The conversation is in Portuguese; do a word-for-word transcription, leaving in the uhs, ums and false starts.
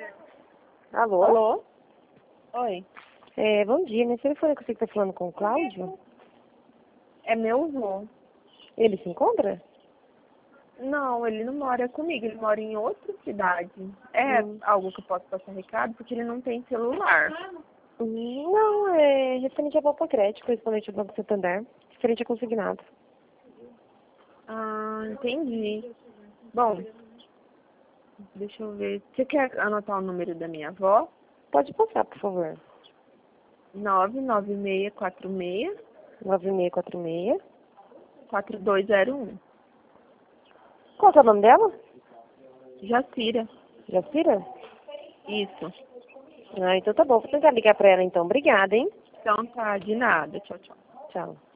Alô? Alô? Oi. É, bom dia, nesse telefone que você está falando com o Cláudio? É meu avô. Ele se encontra? Não, ele não mora comigo, ele mora em outra cidade. É Hum. algo que eu posso passar recado, porque ele não tem celular. Hum, Não, é referente a Volta Crédito, correspondente ao Banco Santander, referente a consignado. Ah, entendi. Bom, deixa eu ver. Você quer anotar o número da minha avó? Pode passar, por favor. nove nove seis quatro seis, nove seis quatro seis. quatro dois zero um. Qual que é o nome dela? Jacira. Jacira? Isso. Ah, então tá bom. Vou tentar ligar pra ela então. Obrigada, hein? Então tá, de nada. Tchau, tchau. Tchau.